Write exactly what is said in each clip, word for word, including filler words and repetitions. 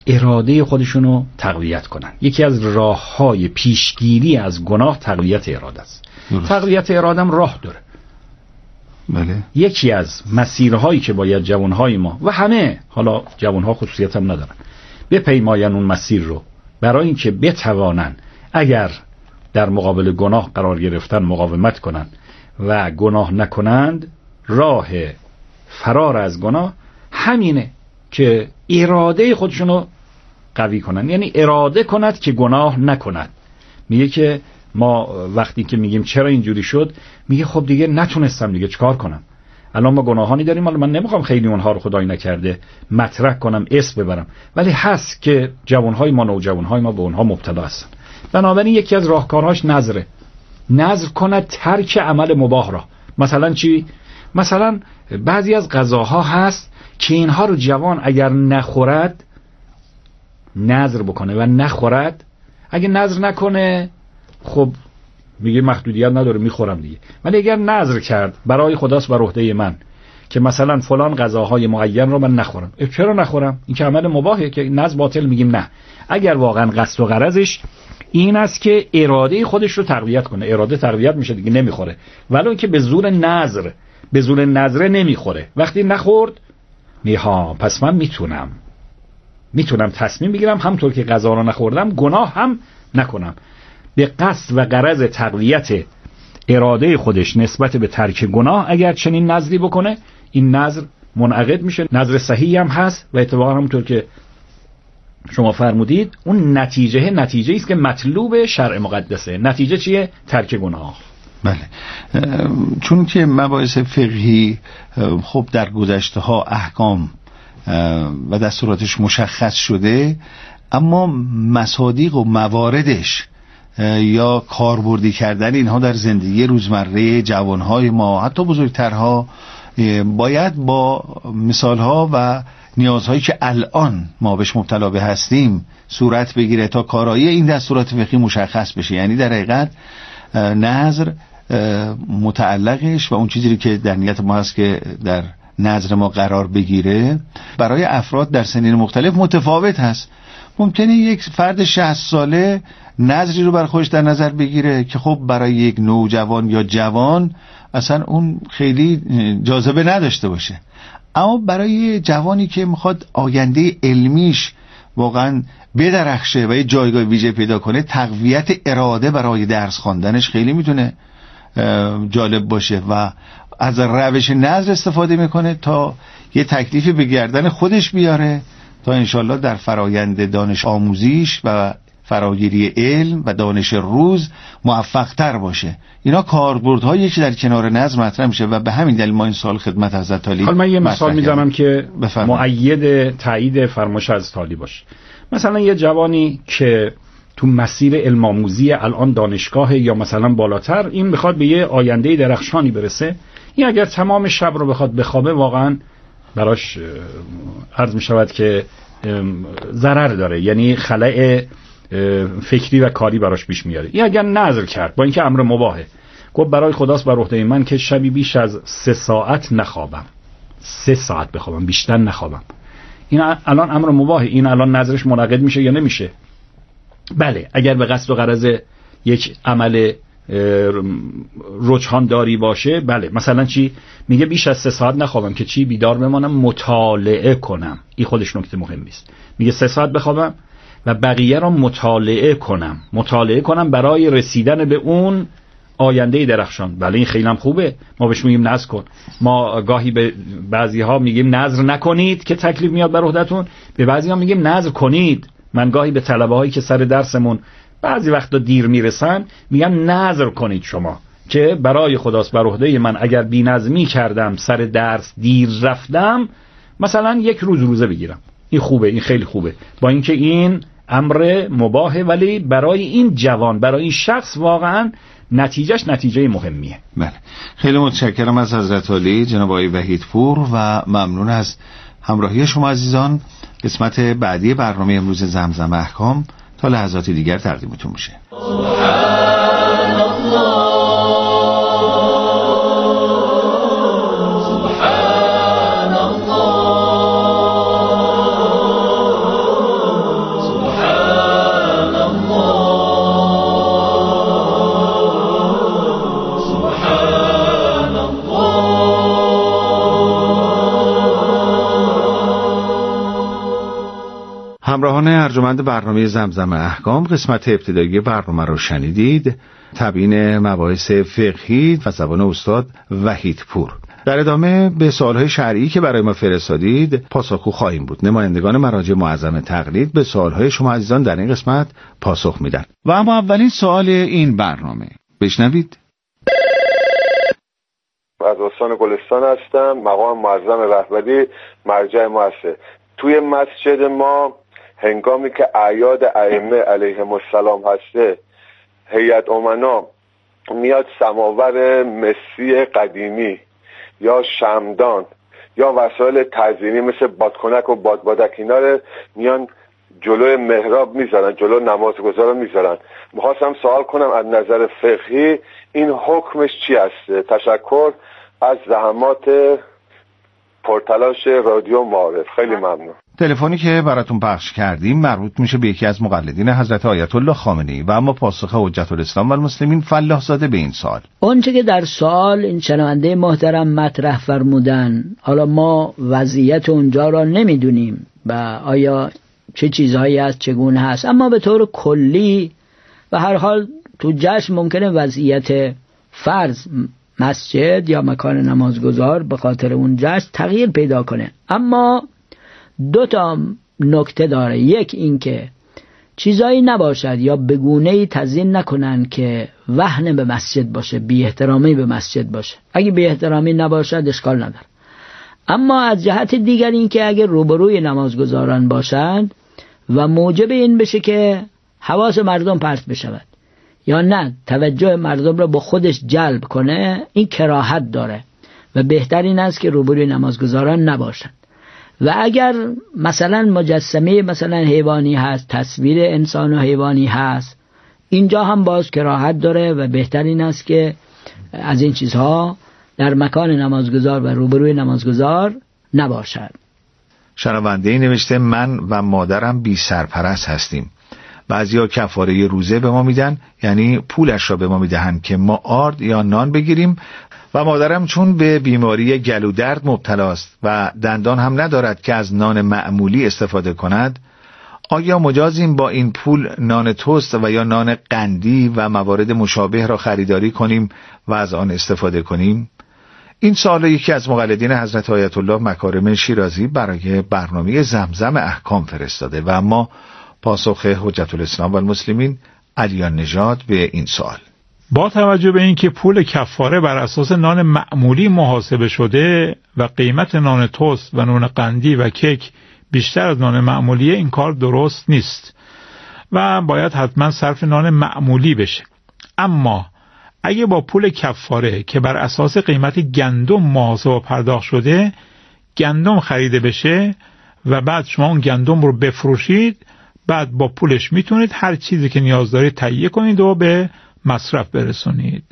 اراده خودشونو تقویت کنن. یکی از راه‌های پیشگیری از گناه تقویت اراده است. تقویت اراده هم راه داره. بله. یکی از مسیرهایی که باید جوانهای ما و همه، حالا جوانها خصوصیت هم ندارن، بپیماین اون مسیر رو برای اینکه بتوانن اگر در مقابل گناه قرار گرفتن مقاومت کنن و گناه نکنند. راه فرار از گناه همینه که اراده خودشونو قوی کنن، یعنی اراده کند که گناه نکند. میگه که ما وقتی که میگیم چرا اینجوری شد، میگه خب دیگه نتونستم، دیگه چیکار کنم؟ الان ما گناهانی داریم، حالا من نمیخوام خیلی اونها رو خدای نکرده مطرح کنم، اسم ببرم، ولی هست که جوانهای ما، نوجوانهای ما به اونها مبتلا هستن. بنابراین یکی از راهکارهاش نذره. نذر کند ترک عمل مباح را. مثلا چی؟ مثلا بعضی از غذاها هست که اینها رو جوان اگر نخورد، نذر بکنه و نخورد، اگه نذر نکنه خب میگه محدودیت نداره، میخورم دیگه. ولی اگر نذر کرد برای خداست بر عهده من که مثلا فلان غذاهای معین رو من نخورم، چرا نخورم؟ این که عمل مباحه که نذر باطل، میگیم نه. اگر واقعا قصد و غرضش این است که اراده خودش رو تقویت کنه، اراده تقویت میشه دیگه، نمیخوره. ولی اینکه به زور نذر، به زور نذر نمیخوره. وقتی نخورد میها، پس من میتونم میتونم تصمیم بگیرم همونطور که غذا رو نخوردم گناه هم نکنم. به قصد و غرض تقویت اراده خودش نسبت به ترک گناه اگر چنین نذری بکنه، این نذر منعقد میشه. نذر صحیحی هم هست و اتفاقا همونطور که شما فرمودید اون نتیجه نتیجه است که مطلوب شرع مقدسه. نتیجه چیه؟ ترک گناه. بله. چون که مباحث فقهی خب در گذشته ها احکام و دستوراتش مشخص شده، اما مصادیق و مواردش یا کاربردی کردن اینها در زندگی روزمره جوانهای ما حتی بزرگترها باید با مثالها و نیازهایی که الان ما بهش مبتلا به هستیم صورت بگیره تا کارایی این دستورات فقهی مشخص بشه. یعنی در حقیقت نذر متعلقش و اون چیزی که در نیت ما هست که در نظر ما قرار بگیره برای افراد در سنین مختلف متفاوت هست. ممکنه یک فرد شصت ساله نظری رو بر خودش در نظر بگیره که خب برای یک نوجوان یا جوان اصلا اون خیلی جاذبه نداشته باشه، اما برای جوانی که میخواد آینده علمیش واقعا بدرخشه و یه جایگاه ویژه پیدا کنه، تقویت اراده برای درس خواندنش خیلی میتونه جالب باشه و از روش نذر استفاده میکنه تا یه تکلیفی به گردن خودش بیاره تا انشالله در فرایند دانش آموزیش و فراگیری علم و دانش روز موفق تر باشه. اینا کاربردهایی که در کنار نظر مطرح میشه و به همین دلیل ما این سال خدمت حضرت عالی. حالا من یه مثال میزنم که مؤید تایید فرمایش از عالی باشه. مثلا یه جوانی که تو مسیر علم آموزی الان دانشگاه یا مثلا بالاتر، این میخواد به یه آینده درخشانی برسه، این اگر تمام شب رو بخواد بخوابه واقعا براش عرض میشود که ضرر داره، یعنی خلأ فکری و کاری براش پیش میاره. این اگر نذر کرد با اینکه امر مباهه، گفت برای خداست بر عهده من که شبی بیش از سه ساعت نخوابم، سه ساعت بخوابم، بیشتر نخوابم، این الان امر مباهه، این الان نذرش منعقد میشه یا نمیشه؟ بله، اگر به قصد و غرض یک عمل رجحان داری باشه، بله. مثلا چی میگه؟ بیش از سه ساعت نخوابم که چی؟ بیدار بمانم، مطالعه کنم. این خودش نکته مهمی است. میگه سه ساعت بخوابم و بقیه را مطالعه کنم، مطالعه کنم برای رسیدن به اون آینده درخشان. بله، این خیلی هم خوبه. ما بهش میگیم نذر کن. ما گاهی به بعضی ها میگیم نذر نکنید که تکلیف میاد بر عهدتون، به بعضی ها میگیم نذر کنید. من گاهی به طلبه هایی که سر درسمون بعضی وقتا دیر میرسن میگم نذر کنید شما که برای خداست بر عهده من اگر بی‌نظمی کردم، سر درس دیر رفتم، مثلا یک روز روزه بگیرم. این خوبه، این خیلی خوبه، با اینکه این امر مباهه، ولی برای این جوان، برای این شخص واقعا نتیجهش نتیجه مهمیه. بله، خیلی متشکرم از حضرت عالی جناب آقای وحیدپور و ممنون از همراهی شما عزیزان. قسمت بعدی برنامه امروز زمزم احکام تا لحظات دیگر تقدیمتون میشه. سبحان الله سبحان الله همراهان ارجمند برنامه زمزم احکام، قسمت ابتدایی برنامه رو شنیدید. تبیین مباحث فقهی و زبان استاد وحید پور. در ادامه به سوالهای شرعی که برای ما فرستادید پاسخگو خواهیم بود. نمایندگان مراجع معظم تقلید به سوالهای شما عزیزان در این قسمت پاسخ میدن. و اما اولین سوال این برنامه، بشنوید. از استان گلستان هستم. مقام معظم رهبری مرجع ما هسته. توی مسجد ما هنگامی که اعیاد ائمه علیهم السلام هسته، هیئت امنا میاد سماور مسی قدیمی یا شمدان یا وسایل تزیینی مثل بادکنک و بادبادک اینا رو میان جلوی محراب میذارن، جلو نمازگزار رو میذارن. میخواستم سوال کنم از نظر فقهی این حکمش چی هسته؟ تشکر از زحمات پرتلاش رادیو معارف. خیلی ممنون. تلفنی که براتون پخش کردیم مربوط میشه به یکی از مقلدین حضرت آیت الله خامنه‌ای و اما پاسخ حجت الاسلام و المسلمین فلاح زاده به این سوال. اونچه که در سوال این شنونده محترم مطرح فرمودن، حالا ما وضعیت اونجا را نمیدونیم و آیا چه چیزهایی هست، چگونه هست، اما به طور کلی و هر حال تو جشن ممکنه وضعیت فرض مسجد یا مکان نمازگزار به خاطر اون جشن تغییر پیدا کنه. اما دو تا نکته داره. یک این که چیزایی نباشد یا به گونه‌ای تزیین نکنن که وهن به مسجد باشه، بی احترامی به مسجد باشه. اگه بی احترامی نباشد اشکال نداره. اما از جهت دیگر این که اگه روبروی نمازگزاران باشند و موجب این بشه که حواس مردم پرت بشود یا نه توجه مردم را با خودش جلب کنه، این کراهت داره و بهتر این است که روبروی نمازگزاران نباشند. و اگر مثلا مجسمه مثلا حیوانی هست، تصویر انسان و حیوانی هست، اینجا هم باز کراهت داره و بهتر این است که از این چیزها در مکان نمازگزار و روبروی نمازگزار نباشد. شنونده‌ای نوشته من و مادرم بی سرپرست هستیم. بعضیا کفاره روزه به ما میدن، یعنی پولش را به ما میدهن که ما آرد یا نان بگیریم و مادرم چون به بیماری گلو درد مبتلاست و دندان هم ندارد که از نان معمولی استفاده کند، آیا مجازیم با این پول نان توست و یا نان قندی و موارد مشابه را خریداری کنیم و از آن استفاده کنیم؟ این سوال یکی از مقلدین حضرت آیت الله مکارم شیرازی برای برنامه زمزم احکام فرستاده و اما پاسخ حجت الاسلام و المسلمین علیان نژاد به این سوال: با توجه به اینکه پول کفاره بر اساس نان معمولی محاسبه شده و قیمت نان توست و نان قندی و کیک بیشتر از نان معمولیه، این کار درست نیست و باید حتما صرف نان معمولی بشه. اما اگه با پول کفاره که بر اساس قیمت گندم محاسبه پرداخت شده گندم خریده بشه و بعد شما اون گندم رو بفروشید، بعد با پولش میتونید هر چیزی که نیاز دارید تهیه کنید و به مصرف برسونید.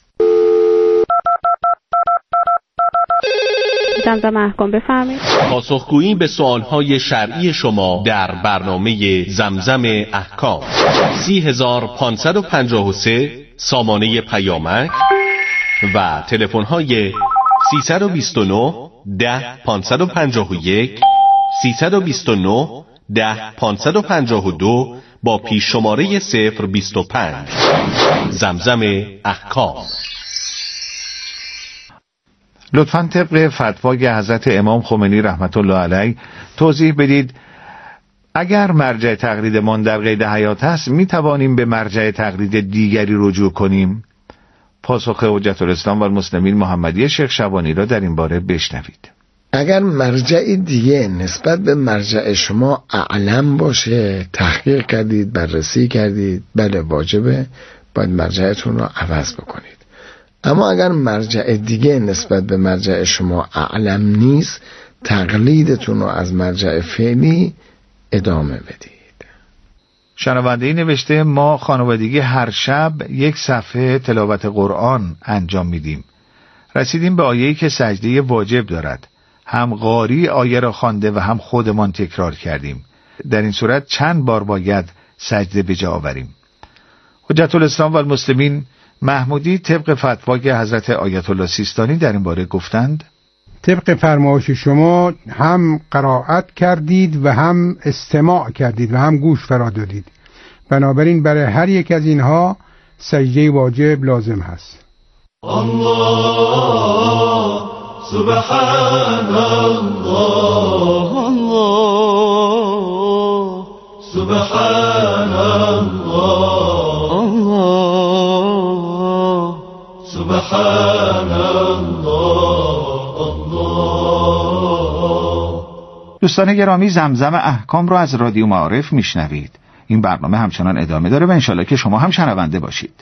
زمزم احکام بفرمایید. پاسخگویی به سوالهای شرعی شما در برنامه زمزم احکام. سی هزار پانصد و پنجاه و سه سامانه پیامک و تلفن‌های سیصد و بیست و نه ده پانصد و پنجاه و یک، سیصد و بیست و نه ده پانصد و پنجاه و دو با پیش شماره صفر بیست و پنج. زمزم احکام. لطفاً طبق فتوای حضرت امام خمینی رحمت الله علیه توضیح بدید اگر مرجع تقلیدمان در قید حیات است می توانیم به مرجع تقلید دیگری رجوع کنیم؟ پاسخ حجت الاسلام و المسلمین محمدی شیخ شبانی را در این باره بشنوید. اگر مرجع دیگه نسبت به مرجع شما اعلم باشه، تحقیق کردید، بررسی کردید، بله واجبه باید مرجعتون رو عوض بکنید. اما اگر مرجع دیگه نسبت به مرجع شما اعلم نیست، تقلیدتون رو از مرجع فعلی ادامه بدید. شنونده‌ای نوشته ما خانوادگی هر شب یک صفحه تلاوت قرآن انجام میدیم. رسیدیم به آیه‌ای که سجده واجب دارد. هم قاری آیه را خوانده و هم خودمان تکرار کردیم. در این صورت چند بار باید سجده به جا آوریم؟ حجت الاسلام و المسلمین محمودی طبق فتوای حضرت آیت الله سیستانی در این باره گفتند: طبق فرمایش شما هم قرائت کردید و هم استماع کردید و هم گوش فرا دادید. بنابراین برای هر یک از اینها سجده واجب لازم هست. الله سبحان الله الله سبحان الله الله سبحان الله الله. دوستان گرامی، زمزم احکام رو از رادیو معارف میشنوید. این برنامه همچنان ادامه داره و انشالله که شما هم شنونده باشید.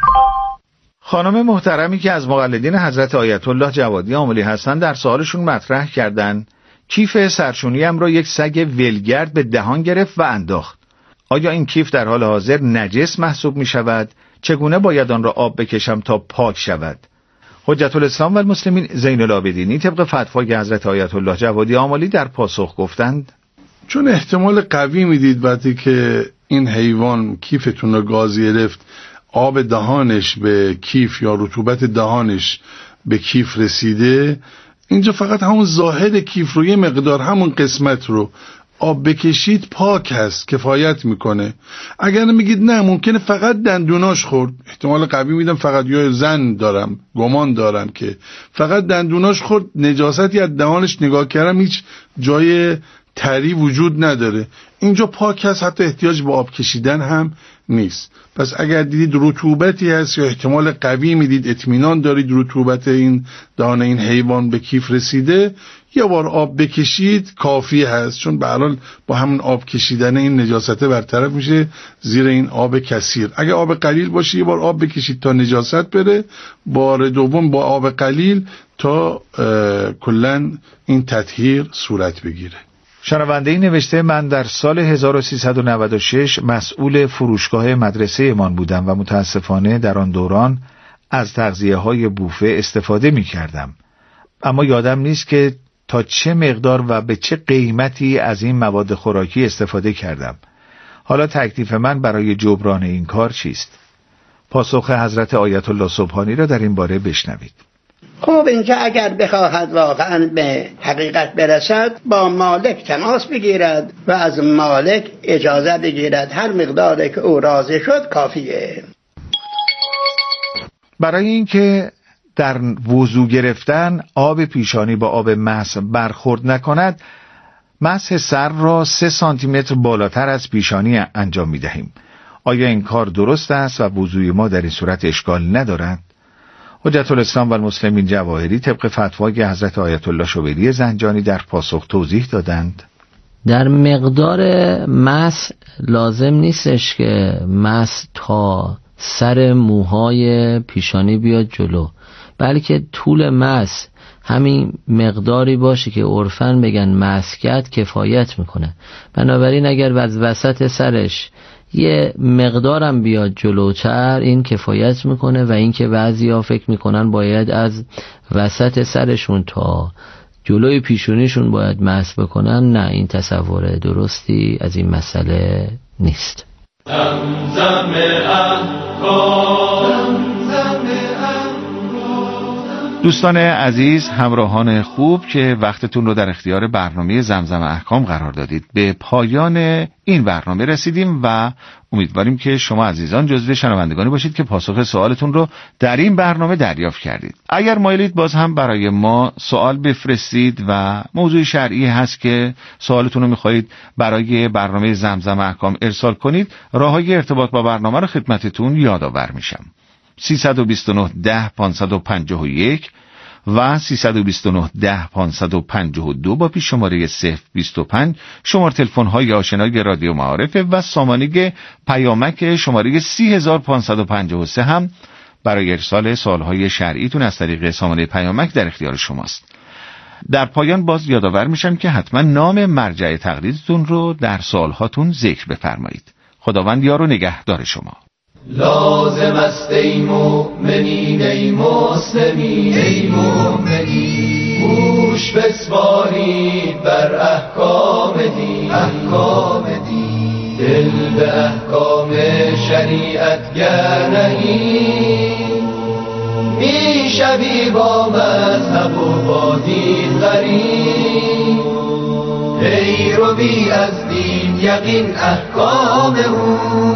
خانم محترمی که از مقلدین حضرت آیت الله جوادی عاملی هستند در سوالشون مطرح کردن کیف سرشونیم را یک سگ ولگرد به دهان گرفت و انداخت. آیا این کیف در حال حاضر نجس محسوب می شود؟ چگونه باید آن را آب بکشم تا پاک شود؟ حجت الاسلام و المسلمین زین العابدینی طبق فتوای حضرت آیت الله جوادی عاملی در پاسخ گفتند چون احتمال قوی میدید وقتی که این حیوان کیفتون رو گاز گرفت آب دهانش به کیف یا رطوبت دهانش به کیف رسیده، اینجا فقط همون ظاهر کیف رو یه مقدار همون قسمت رو آب بکشید پاک هست، کفایت میکنه. اگر میگید نه ممکنه فقط دندوناش خورد، احتمال قوی میدم فقط یا زن دارم گمان دارم که فقط دندوناش خورد، نجاستی از دهانش نگاه کردم هیچ جای تری وجود نداره، اینجا پاک هست، حتی احتیاج به آب کشیدن هم نیست. پس اگر دیدید رطوبتی هست یا احتمال قوی میدید اطمینان دارید رطوبت این دهان این حیوان به کیف رسیده، یه بار آب بکشید کافی هست، چون به هر حال با همون آب کشیدن این نجاست برطرف میشه زیر این آب کثیر. اگه آب قلیل باشه یه بار آب بکشید تا نجاست بره، بار دوم با آب قلیل تا کلن این تطهیر صورت بگیره. شنونده این نوشته من در سال هزار و سیصد و نود و شش مسئول فروشگاه مدرسه ایمان بودم و متاسفانه در آن دوران از تغذیه های بوفه استفاده می کردم، اما یادم نیست که تا چه مقدار و به چه قیمتی از این مواد خوراکی استفاده کردم. حالا تکلیف من برای جبران این کار چیست؟ پاسخ حضرت آیت الله سبحانی را در این باره بشنوید. خب اینجا اگر بخواهد واقعا به حقیقت برسد با مالک تماس بگیرد و از مالک اجازه بگیرد، هر مقداری که او راضی شد کافیه. برای اینکه در وضو گرفتن آب پیشانی با آب مسح برخورد نکند، مسح سر را سه سانتی متر بالاتر از پیشانی انجام می دهیم. آیا این کار درست است و وضوی ما در این صورت اشکال ندارد؟ حجت الاسلام و المسلمین جواهری طبق فتوای حضرت آیت الله شویری زنجانی در پاسخ توضیح دادند در مقدار مسح لازم نیستش که مسح تا سر موهای پیشانی بیاد جلو، بلکه طول مسح همین مقداری باشه که عرفاً بگن مسح کرد کفایت میکنه. بنابراین اگر از وسط سرش یه مقدارم بیاد جلوتر این کفایت میکنه، و این که بعضیا فکر میکنن باید از وسط سرشون تا جلوی پیشونیشون باید مسح بکنن، نه، این تصور درستی از این مسئله نیست. زمزم احکام دوستان عزیز، همراهان خوب که وقتتون رو در اختیار برنامه زمزم احکام قرار دادید، به پایان این برنامه رسیدیم و امیدواریم که شما عزیزان جزو شنوندگانی باشید که پاسخ سوالتون رو در این برنامه دریافت کردید. اگر مایلید باز هم برای ما سوال بفرستید و موضوع شرعی هست که سوالتون رو میخواهید برای برنامه زمزم احکام ارسال کنید، راههای ارتباط با برنامه رو خدمتتون یادآور میشم. سیصد و بیست و نه ده پانصد و پنجاه و یک و سیصد و بیست و نه ده پانصد و پنجاه و دو با پیش شماره صفر بیست و پنج شماره تلفن های آشنای رادیو معارف و سامانه پیامک شماره سی هزار پانصد و پنجاه و سه هم برای ارسال سوالهای شرعیتون از طریق سامانه پیامک در اختیار شماست. در پایان باز یادآور میشم که حتما نام مرجع تقلیدتون رو در سوالهاتون ذکر بفرمایید. خداوند یار و نگهدار شما. لازم است ای مؤمنین ای مسلمین ای مؤمنین، گوش بسپارید بر احکام دین احکام دین، دل به احکام شریعت گرنهید، بی شبی با مذهب و با دین غریب غیر و بی از دین یقین احکام او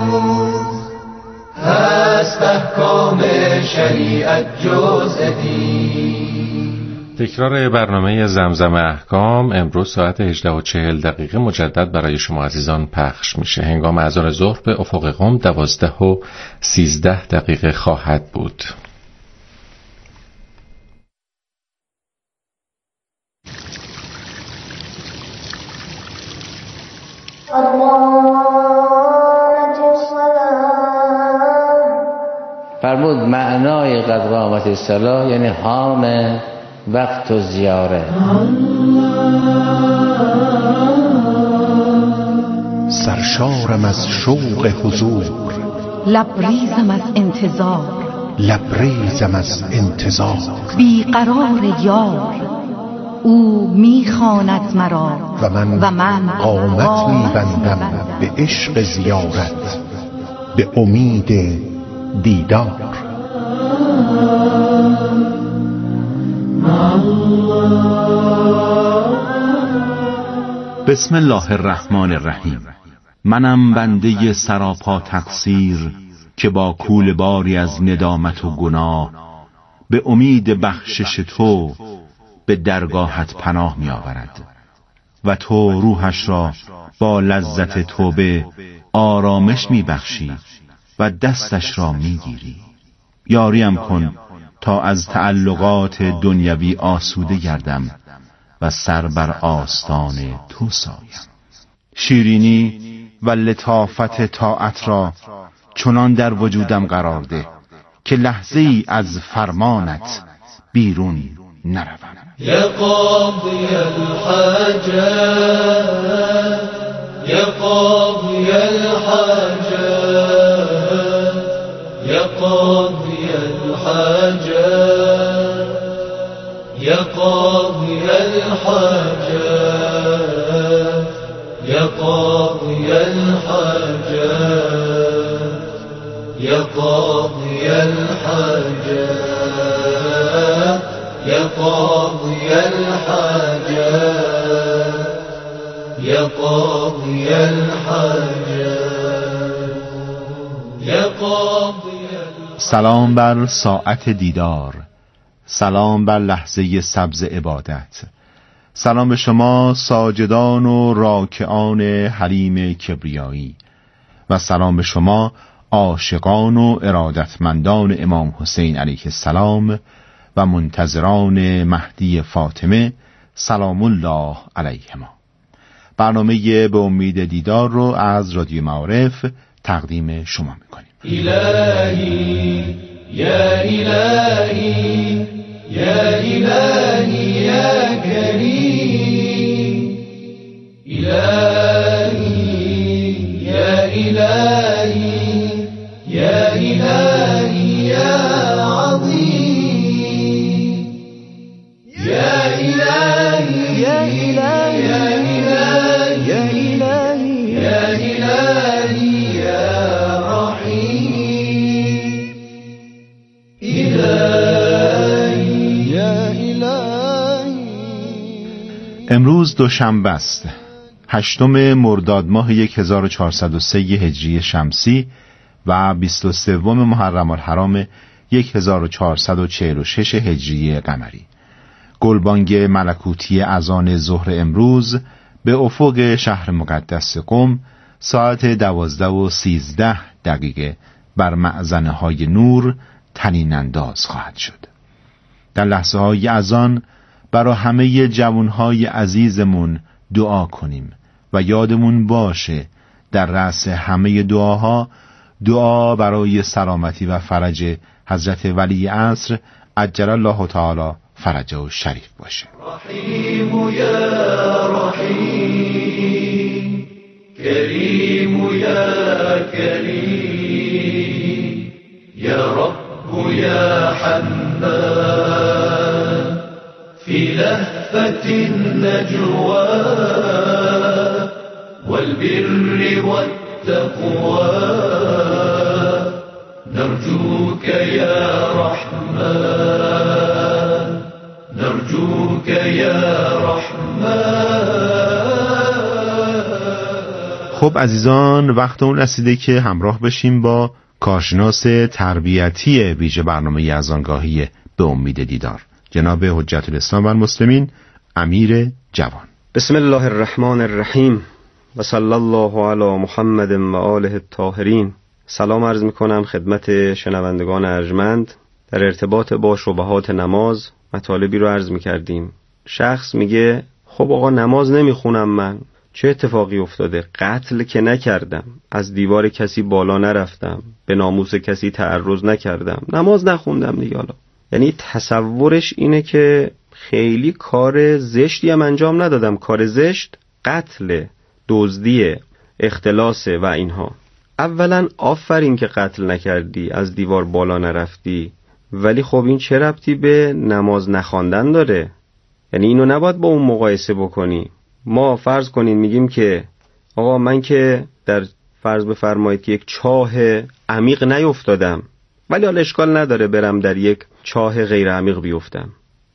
هست احکام شریعت جز دین. تکرار برنامه زمزم احکام امروز ساعت هجده و چهل دقیقه مجدد برای شما عزیزان پخش میشه. هنگام اذان ظهر به افق قم دوازده و سیزده دقیقه خواهد بود. فرمود معنای قد قامت الصلاة یعنی حان وقت و زیاره. سرشارم از شوق حضور، لبریزم از انتظار، لبریزم از انتظار. بیقرار یار او میخواند مرا و من, و من قامت میبندم به عشق زیارت، به امید دیدار. بسم الله الرحمن الرحیم. منم بنده سراپا تقصیر که با کول باری از ندامت و گناه به امید بخشش تو به درگاهت پناه می آورد و تو روحش را با لذت توبه آرامش می بخشی و دستش را می گیری. یاریم کن تا از تعلقات دنیوی آسوده گردم و سر بر آستان تو سایم. شیرینی و لطافت طاعت را چنان در وجودم قرار ده که لحظه ای از فرمانت بیرون نروم. یا قاضی الحاجات یا قاضی الحاجات یا قاضی الحاجات یا قاضی الحاجات یا قاضی الحاجات یا قاضی الحاجات یا قاضی الحاجات یا قاضی الحاجات یا قاضی. سلام بر ساعت دیدار، سلام بر لحظه سبز عبادت، سلام به شما ساجدان و راکعان حریم کبریایی و سلام به شما عاشقان و ارادتمندان امام حسین علیه السلام و منتظران مهدی فاطمه سلام الله علیهما. برنامه به امید دیدار رو از رادیو معارف تقدیم شما میکنیم. الهی یا الهی یا الهی یا کریم الهی یا الهی یا الهی یا عظیم یا الهی یا الهی یا الهی یا الهی یا الهی یا رحیم الهی یا الهی. امروز دوشنبه است، هشتم مرداد ماه هزار و چهارصد و سه هجری شمسی و بیست و سوم محرم الحرام هزار و چهارصد و چهل و شش هجری قمری. گلبانگ ملکوتی اذان ظهر امروز به افق شهر مقدس قم ساعت دوازده و سیزده دقیقه بر مأذنه های نور طنین انداز خواهد شد. در لحظه های اذان برای همه جوانهای عزیزمون دعا کنیم و یادمون باشه در رأس همه دعاها دعا برای سلامتی و فرج حضرت ولی عصر عجل الله تعالی فرجه و شریف باشه. رحیم یا رحیم کریم یا کریم یا رب یا حنان فی لهفة النجوى والبر والتقوى نرجوك يا رحمن نرجوك یا رحمن. خب عزیزان، وقت اون رسیده که همراه بشیم با کارشناس تربیتی ویژه برنامه یزدانگاهی به امید دیدار، جناب حجت الاسلام و المسلمین امیر جوان. بسم الله الرحمن الرحیم و صلی الله علی محمد و آله الطاهرین. سلام عرض میکنم خدمت شنوندگان ارجمند. در ارتباط با شبهات نماز مطالبی رو عرض میکردیم. شخص میگه خب آقا نماز نمیخونم، من چه اتفاقی افتاده؟ قتل که نکردم، از دیوار کسی بالا نرفتم، به ناموس کسی تعرض نکردم، نماز نخوندم دیگه. حالا یعنی تصورش اینه که خیلی کار زشتی هم انجام ندادم. کار زشت قتل، دزدی، اختلاس و اینها. اولا آفرین که قتل نکردی، از دیوار بالا نرفتی، ولی خب این چه ربطی به نماز نخواندن داره؟ یعنی اینو نباید با اون مقایسه بکنی. ما فرض کنین میگیم که آقا من که در فرض بفرمایید که یک چاه عمیق نیفتادم، ولی حالا اشکال نداره برم در یک چاه غیر عمیق بیفتم.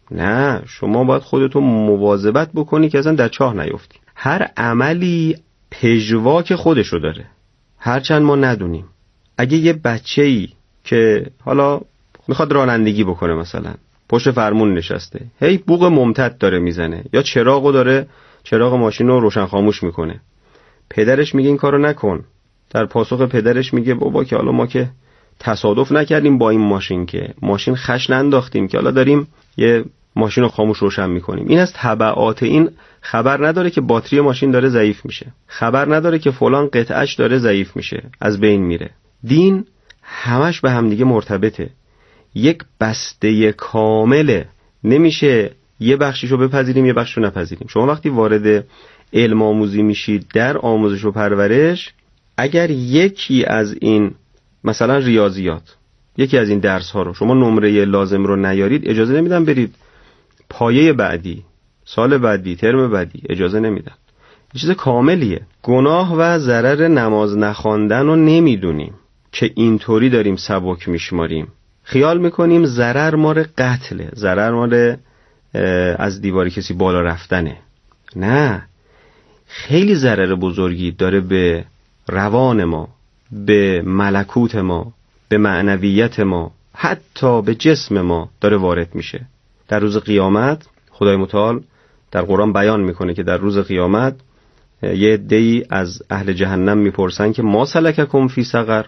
نه، شما باید خودتو مواظبت بکنی که اصلا در چاه نیفتی. هر عملی پژواک خودشو داره، هرچند ما ندونیم. اگه یه بچه‌ای که حالا میخواد رانندگی بکنه، مثلا پشت فرمون نشسته، هی بوق ممتد داره میزنه یا چراغو داره، چراغ ماشین رو روشن خاموش میکنه، پدرش میگه این کارو نکن. در پاسخ پدرش میگه بابا که حالا ما که تصادف نکردیم با این ماشین، که ماشین خش ننداختیم، که حالا داریم یه ماشین رو خاموش روشن میکنیم. این از تبعات این. خبر نداره که باتری ماشین داره ضعیف میشه، خبر نداره که فلان قطعش داره ضعیف میشه، از بین میره. دین همش به هم دیگه مرتبطه، یک بسته کامله. نمیشه یه بخشیشو بپذیریم یه بخشیشو نپذیریم. شما وقتی وارد علم آموزی میشید در آموزش و پرورش، اگر یکی از این مثلا ریاضیات، یکی از این درس ها رو شما نمره لازم رو نیارید، اجازه نمیدن برید پایه بعدی، سال بعدی، ترم بعدی، اجازه نمیدن. یه چیز کاملیه. گناه و ضرر نماز نخواندن رو نمیدونیم که اینطوری داریم سبک میشماریم. خیال میکنیم ضرر مال قتله، ضرر مال از دیواری کسی بالا رفتنه. نه، خیلی ضرر بزرگی داره به روان ما، به ملکوت ما، به معنویت ما، حتی به جسم ما داره وارد میشه. در روز قیامت خدای متعال در قرآن بیان میکنه که در روز قیامت یه عده‌ای از اهل جهنم میپرسن که ما سلککم فی سقر،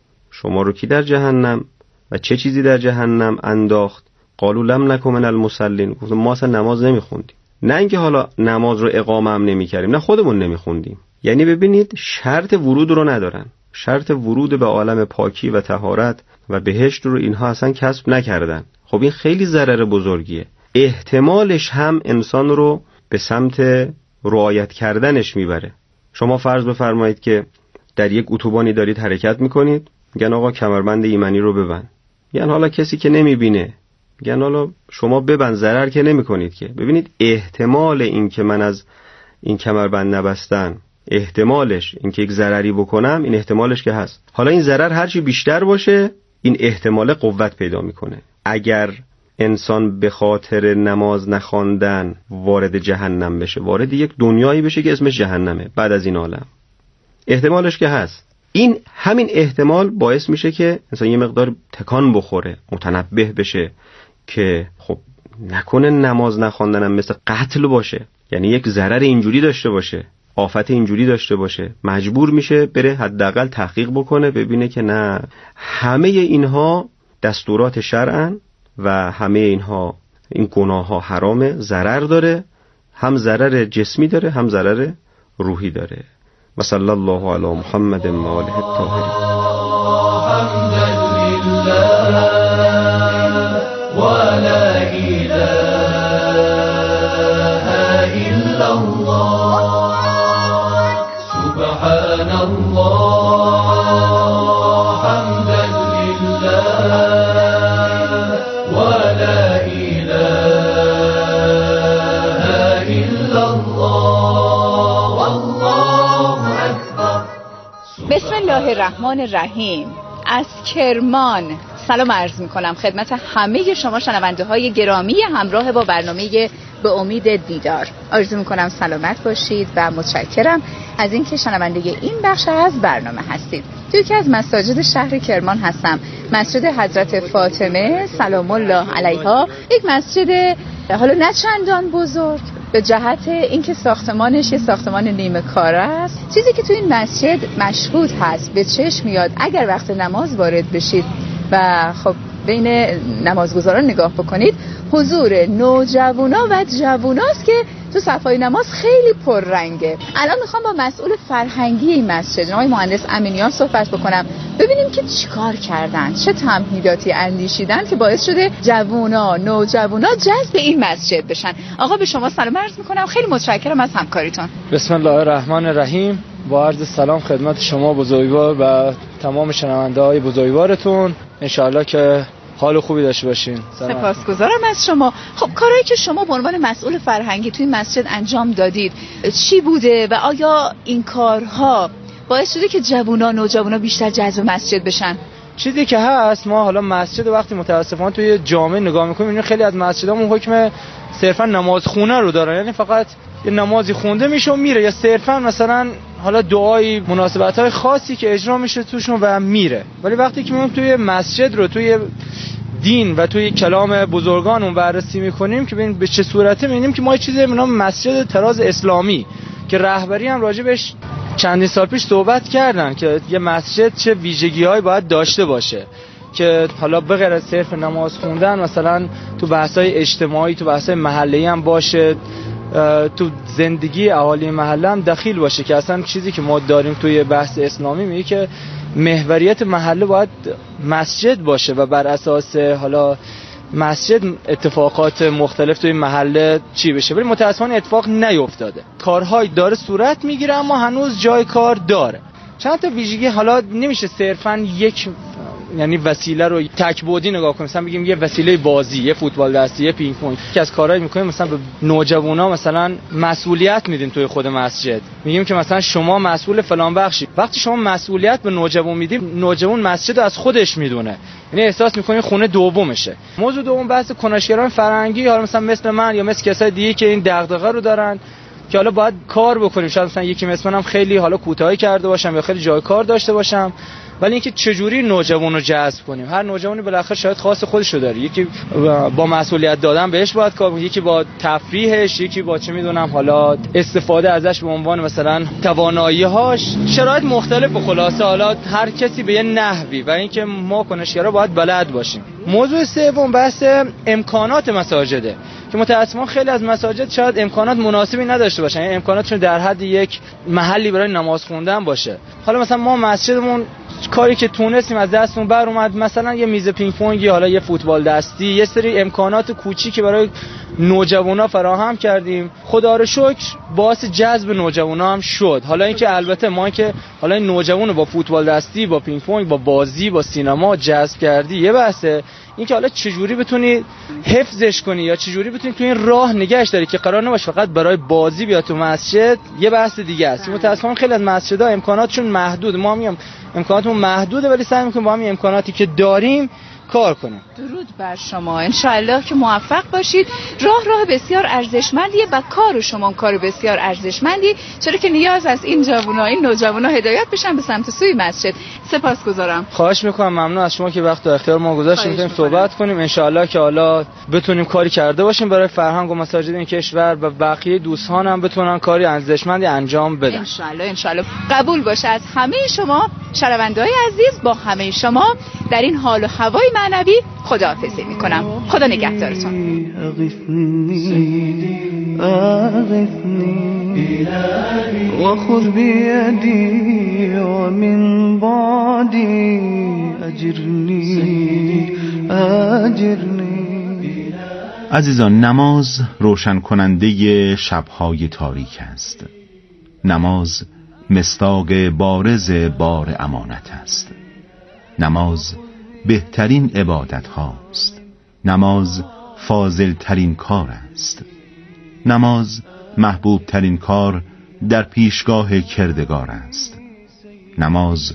شما رو کی در جهنم و چه چیزی در جهنم انداخت؟ قالوا لم نکن من المصلین، گفتم ما اصلا نماز نمیخوندیم. نه اینکه حالا نماز رو اقامه هم نمیکردیم، نه خودمون نمیخوندیم. یعنی ببینید شرط ورود رو ندارن، شرط ورود به عالم پاکی و طهارت و بهشت رو اینها اصلا کسب نکردن. خب این خیلی ضرر بزرگیه. احتمالش هم انسان رو به سمت رعایت کردنش میبره. شما فرض بفرمایید که در یک اتوبانی دارید حرکت میکنید، میگن آقا کمربند ایمنی رو ببند. میگن حالا کسی که نمیبینه، میگن حالا شما ببند، ضرر که نمیکنید که. ببینید احتمال این که من از این کمربند نبستن، احتمالش این که یک ضرری بکنم، این احتمالش که هست. حالا این ضرر هرچی بیشتر باشه، این احتمال قوت پیدا میکنه. اگر انسان به خاطر نماز نخواندن وارد جهنم بشه، وارد یک دنیایی بشه که اسمش جهنمه بعد از این عالم، احتمالش که هست. این همین احتمال باعث میشه که انسان یه مقدار تکان بخوره، متنبه بشه که خب نکنه نماز نخواندنم مثل قتل باشه، یعنی یک ضرر اینجوری داشته باشه، آفت اینجوری داشته باشه. مجبور میشه بره حداقل تحقیق بکنه، ببینه که نه، همه اینها دستورات شرعن و همه اینها، این گناه ها حرامه، ضرر داره، هم ضرر جسمی داره هم ضرر روحی داره. و صلی الله علی محمد و آله الطاهرین. بسم الله الرحمن الرحیم. از کرمان سلام عرض میکنم خدمت همه شما شنونده های گرامی همراه با برنامه به امید دیدار. آرزو میکنم سلامت باشید و متشکرم از اینکه شنونده این بخش از برنامه هستید. توی یکی از مساجد شهر کرمان هستم، مسجد حضرت فاطمه سلام الله علیها. یک مسجد حالا نه چندان بزرگ به جهت اینکه ساختمانش یه ساختمان نیمه کاره است. چیزی که تو این مسجد مشهود هست به چشم میاد اگر وقت نماز وارد بشید و خب بین نمازگزاران نگاه بکنید، حضور نوجوانا و جووناست که تو صفای نماز خیلی پررنگه. الان میخوام با مسئول فرهنگی این مسجد آقای مهندس امینیان صحبت بکنم، ببینیم که چیکار کردن، چه تمهیداتی اندیشیدن که باعث شده جوونا نوجوانا جذب این مسجد بشن. آقا به شما سلام عرض میکنم، خیلی متشکرم از همکاریتون. بسم الله الرحمن الرحیم. با عرض سلام خدمت شما بزرگوار و تمام شنونده های بزرگوارتون، انشاءالله که حال خوبی داشته باشین. سپاسگزارم از شما. خب کارهایی که شما به عنوان مسئول فرهنگی توی مسجد انجام دادید چی بوده و آیا این کارها باعث شده که جوونا نوجوانا بیشتر جذب مسجد بشن؟ چیزی که هست، ما حالا مسجد وقتی متاسفانه توی جامعه نگاه میکنیم میبینیم خیلی از مسجدامون حکم صرفا نماز خونه رو دارن، یعنی فقط یه نمازی خونده میشه و میره، یا صرفا مثلا حالا دعای مناسبت‌های خاصی که اجرا میشه توشون و میره. ولی وقتی که میایم توی مسجد رو توی دین و توی کلام بزرگانمون بررسی میکنیم که ببینیم به چه صورته، میبینیم که ما یه چیزی به نام مسجد طراز اسلامی که رهبری هم راجبش چندین سال پیش صحبت کردن که یه مسجد چه ویژگی‌هایی باید داشته باشه که حالا به غیر از صرف نماز خوندن مثلا تو بحث‌های اجتماعی، تو بحث‌های محله‌ای هم باشه، تو زندگی اهالی محله هم دخیل باشه، که اصلا چیزی که ما داریم توی بحث اسلامی میگه که محوریت محله باید مسجد باشه و بر اساس حالا مسجد اتفاقات مختلف توی محله چی بشه. ولی متأسفانه اتفاق نیفتاده، کارهای داره صورت میگیره اما هنوز جای کار داره. چند تا ویژگی، حالا نمیشه صرفاً یک یعنی وسیله رو تک بعدی نگاه کنیم، مثلا بگیم یه وسیله بازی، یه فوتبال دستی، یه پینگ پونگ، که از کارهایی میکنیم مثلا به نوجوانا مثلا مسئولیت میدیم توی خود مسجد، میگیم که مثلا شما مسئول فلان بخشی. وقتی شما مسئولیت به نوجوان میدیم، نوجوان مسجد از خودش میدونه، یعنی احساس میکنه خونه دومشه. موضوع دوم بحث کنشگران فرهنگی، حالا مثلا مثل من یا مثل کسای دیگه که این دغدغه رو دارن که حالا باید کار بکنیم، شاید مثلا یکی مثل منم خیلی حالا کوتاهی کرده باشم یا خیلی جای کار داشته باشم، ولی اینکه چجوری نوجوان رو جذب کنیم. هر نوجوانی بالاخره شاید خاص خودش رو داره، یکی با مسئولیت دادن بهش باید کار کنه، یکی با تفریحش، یکی با چه میدونم حالا استفاده ازش به عنوان مثلا توانایی‌هاش، شرایط مختلف و خلاصه حالا هر کسی به یه نحوی، و اینکه ما کنشگرا باید بلد باشیم. موضوع سوم بحث امکانات مساجده که متأسفانه خیلی از مساجد شاید امکانات مناسبی نداشته باشن، یعنی امکاناتشون در حد یک محلی برای نماز خوندن باشه. حالا مثلا ما مسجدمون کاری که تونستیم از دستمون بر اومد، مثلا یه میز پینگ پونگی، حالا یه فوتبال دستی، یه سری امکانات کوچیکی برای نوجوانا فراهم کردیم. خدا رو شکر باعث جذب نوجوانا هم شد. حالا اینکه البته ما که حالا این نوجوانو با فوتبال دستی، با پینگ پونگ، با بازی، با سینما جذب کردی، یه بحثه. اینکه حالا چجوری بتونی حفظش کنی یا چجوری بتونی تو این راه نگهش داری که قرار نباشه فقط برای بازی بیاد تو مسجد، یه بحث دیگه است. متأسفانه خیلی از مسجدها امکاناتشون محدود، ما میگم امکاناتمون محدوده، ولی سعی میکنیم با همین امکاناتی که داریم کار کنیم. درود بر شما، انشاءالله که موفق باشید. راه راه بسیار ارزشمندیه و کار شما کار بسیار ارزشمندی، چرا که نیاز از این جوونا، این نوجوانا هدایت بشن به سمت سوی مسجد. سپاسگزارم. خواهش میکنم، ممنون از شما که وقت و اختیار ما گذاشتید میتونیم صحبت کنیم. انشاءالله که حالا بتونیم کاری کرده باشیم برای فرهنگ و مساجد این کشور و بقیه دوستان هم بتونن کاری ارزشمندی انجام بدن. انشاءالله انشاءالله قبول باشه از همه شما شنونده‌های عزیز. با همه شما در این حال و هوای معنوی خداحافظی میکنم. خدا نگهدارتون. وخذ بيدي ومن بعدي أجرني أجرني. عزیزان، نماز روشن کننده شبهای تاریک است. نماز مصداق بارز بار امانت است. نماز بهترین عبادت هاست. نماز فاضل ترین کار است. نماز محبوب ترین کار در پیشگاه کردگار است. نماز